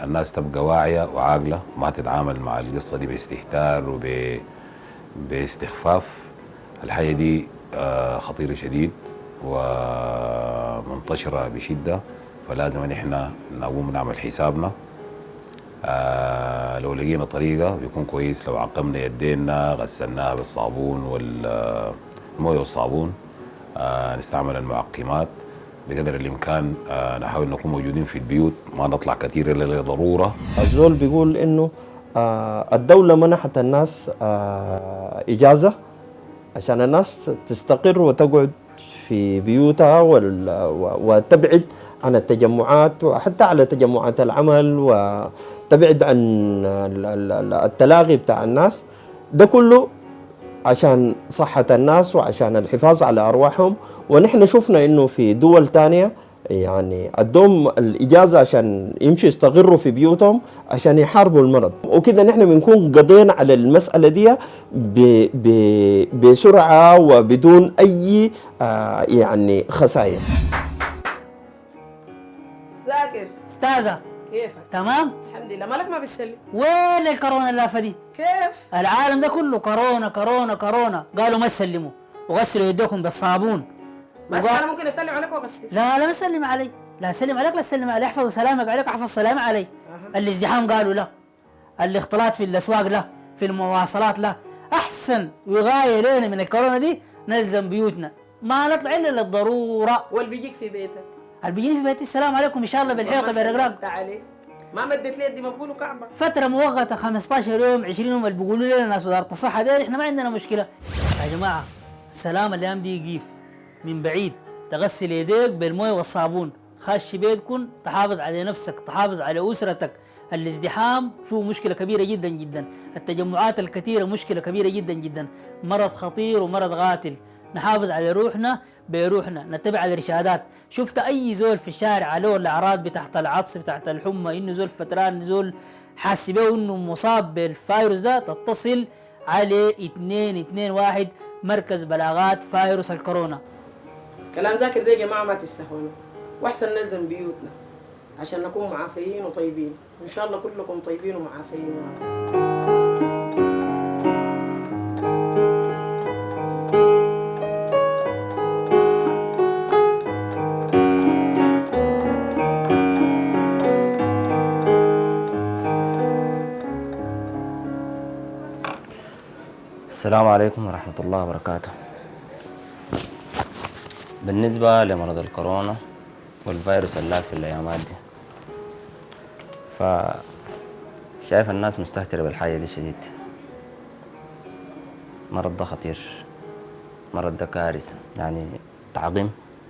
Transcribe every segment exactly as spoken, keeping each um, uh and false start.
الناس تبقى واعية وعاقلة، ما تتعامل مع القصة دي باستهتار وب باستخفاف. الحاجة دي خطيرة شديد ومنتشرة بشدة، فلازم ان احنا نقوم نعمل حسابنا. آه لو لقينا طريقة بيكون كويس، لو عقمنا يدينا غسلناها بالصابون والمويه والصابون، آه نستعمل المعقمات بقدر الامكان. آه نحاول نكون موجودين في البيوت، ما نطلع كثير الا لضروره. الزول بيقول انه آه الدولة منحت الناس آه اجازة عشان الناس تستقر وتقعد في بيوتها وتبعد عن التجمعات وحتى على تجمعات العمل، وتبعد عن التلاغي بتاع الناس. ده كله عشان صحة الناس وعشان الحفاظ على أرواحهم. ونحن شفنا إنه في دول تانية يعني ادوم الإجازة عشان يمشي يستقروا في بيوتهم عشان يحاربوا المرض، وكده نحن بنكون قضينا على المسألة دي ب ب بسرعة وبدون أي آه يعني خسائر. زاكر استاذة كيفك؟ تمام؟ الحمد لله. مالك ما بتسلي؟ وين الكورونا اللافة دي؟ كيف؟ العالم ده كله كورونا كورونا كورونا، قالوا ما تسلموا وغسلوا يديكم بالصابون. بس وقال... انا ممكن اسلم عليك واغسل. لا لا ما تسلم علي، لا سلم عليك لا تسلم علي، احفظ سلامك عليك احفظ سلامي علي. أه. الازدحام قالوا لا، الاختلاط في الاسواق لا، في المواصلات لا. احسن وغايه لنا من الكورونا دي نلزم بيوتنا، ما نطلع الا للضروره. واللي بيجيك في بيتك؟ اللي بيجيني في بيتي السلام عليكم ان شاء الله بالحيطه بالرقراق. تعالي ما مدت لي يدي، ما بقولوا كعبه. فتره مؤقته خمستاشر يوم عشرين يوم اللي بيقولوا لنا ناس وزاره الصحه دي، احنا ما عندنا مشكله. يا جماعه السلام الايام دي يقيف من بعيد، تغسل يديك بالمويه والصابون، خش بيتكم، تحافظ على نفسك، تحافظ على اسرتك. الازدحام فيه مشكله كبيره جدا جدا، التجمعات الكثيره مشكله كبيره جدا جدا، مرض خطير ومرض قاتل. نحافظ على روحنا بروحنا، نتبع الارشادات. شفت اي زول في الشارع عليه الاعراض بتاعت العطس بتاعت الحمى، انه زول فتران، زول حاسس به انه مصاب بالفيروس ده، تتصل على اثنين اثنين واحد مركز بلاغات فيروس الكورونا. كلام ذاكر ده يا جماعه ما تستهونوا، واحسن نلزم بيوتنا عشان نكون معافيين وطيبين، وان شاء الله كلكم طيبين ومعافيين. السلام عليكم ورحمة الله وبركاته. بالنسبة لمرض الكورونا والفيروس اللافي الأيامات دي، فشايف الناس مستهترة بالحاجة دي شديد. مرض ده خطير، مرض ده كارثة. يعني تعقيم،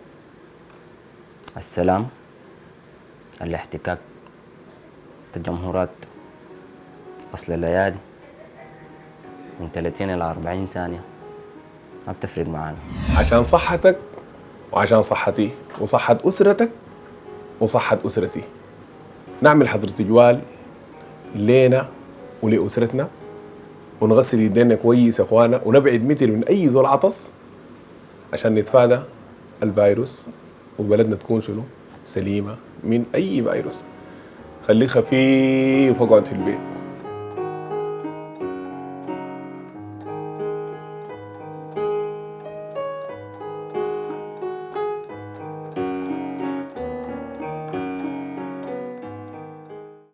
السلام، الاحتكاك، التجمهرات، غسل الليالي من ثلاثين إلى أربعين ثانية ما بتفرق معانا. عشان صحتك وعشان صحتي وصحة أسرتك وصحة أسرتي، نعمل حظر تجوال لينا ولأسرتنا، ونغسل يدينا كويس يا اخوانا، ونبعد متر من أي زول عطس عشان نتفادى الفيروس وبلدنا تكون شنو سليمة من أي فيروس. خليك خفيف واقعد في البيت.